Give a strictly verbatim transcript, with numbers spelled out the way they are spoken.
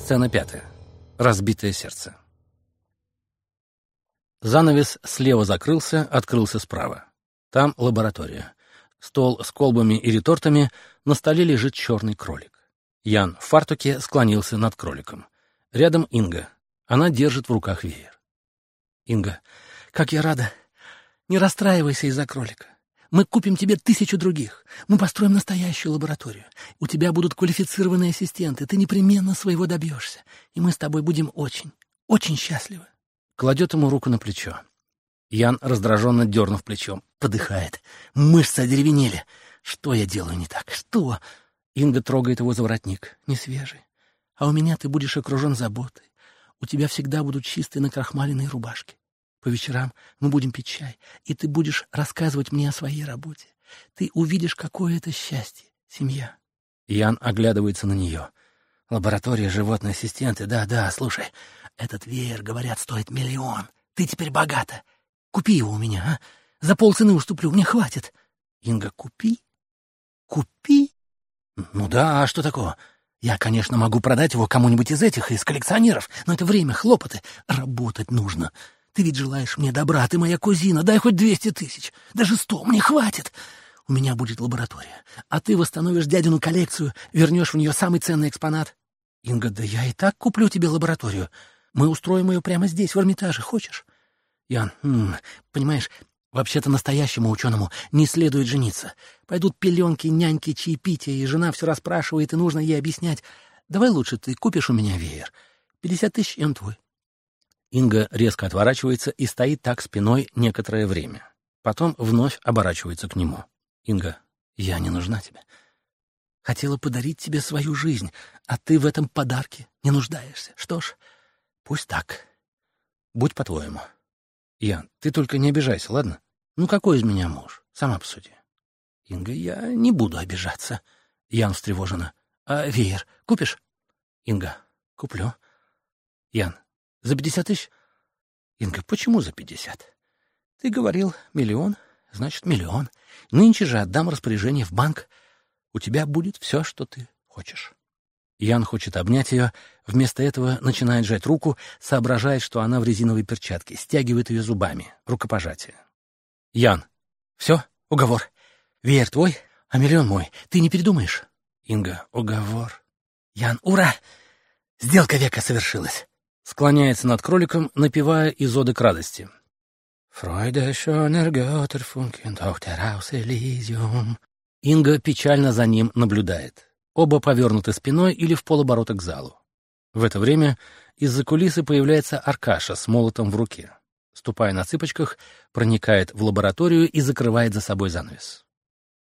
Сцена пятая. Разбитое сердце. Занавес слева закрылся, открылся справа. Там лаборатория. Стол с колбами и ретортами, на столе лежит черный кролик. Ян в фартуке склонился над кроликом. Рядом Инга. Она держит в руках веер. Инга. «Как я рада! Не расстраивайся из-за кролика. Мы купим тебе тысячу других. Мы построим настоящую лабораторию. У тебя будут квалифицированные ассистенты. Ты непременно своего добьешься. И мы с тобой будем очень, очень счастливы». Кладет ему руку на плечо. Ян, раздраженно дернув плечом, подыхает. Мышцы одеревенели. Что я делаю не так? Что? Инга трогает его за воротник. Не свежий. А у меня ты будешь окружен заботой. У тебя всегда будут чистые накрахмаленные рубашки. По вечерам мы будем пить чай, и ты будешь рассказывать мне о своей работе. Ты увидишь, какое это счастье, семья. Ян оглядывается на нее. Лаборатория, животные ассистенты, да-да, слушай, этот веер, говорят, стоит миллион. Ты теперь богата. Купи его у меня, а? За полцены уступлю, мне хватит. Инга, купи? Купи? Ну да, а что такого? Я, конечно, могу продать его кому-нибудь из этих, из коллекционеров, но это время, хлопоты. Работать нужно. Ты ведь желаешь мне добра, ты моя кузина, дай хоть двести тысяч, даже сто, мне хватит. У меня будет лаборатория, а ты восстановишь дядину коллекцию, вернешь в нее самый ценный экспонат. Инга, да я и так куплю тебе лабораторию. Мы устроим ее прямо здесь, в Эрмитаже, хочешь? Ян, м-м, понимаешь, вообще-то настоящему ученому не следует жениться. Пойдут пеленки, няньки, чаепития, и жена все расспрашивает, и нужно ей объяснять. Давай лучше ты купишь у меня веер. Пятьдесят тысяч, и он твой. Инга резко отворачивается и стоит так спиной некоторое время. Потом вновь оборачивается к нему. Инга, я не нужна тебе. Хотела подарить тебе свою жизнь, а ты в этом подарке не нуждаешься. Что ж, пусть так. Будь по-твоему. Ян, ты только не обижайся, ладно? Ну какой из меня муж? Сама посуди. Инга, я не буду обижаться. Ян встревожена. А веер купишь? Инга, куплю. Ян, за пятьдесят тысяч? Инга, почему за пятьдесят? Ты говорил миллион, значит миллион. Нынче же отдам распоряжение в банк. У тебя будет все, что ты хочешь. Ян хочет обнять ее, вместо этого начинает сжать руку, соображает, что она в резиновой перчатке, стягивает ее зубами. Рукопожатие. Ян, все, уговор. Веер твой, а миллион мой. Ты не передумаешь? Инга, уговор. Ян, ура! Сделка века совершилась. Склоняется над кроликом, напевая из оды к радости. «Freude schöner Götter funken auf der Haus Elysium». Инга печально за ним наблюдает. Оба повернуты спиной или в полоборота к залу. В это время из-за кулисы появляется Аркаша с молотом в руке. Ступая на цыпочках, проникает в лабораторию и закрывает за собой занавес.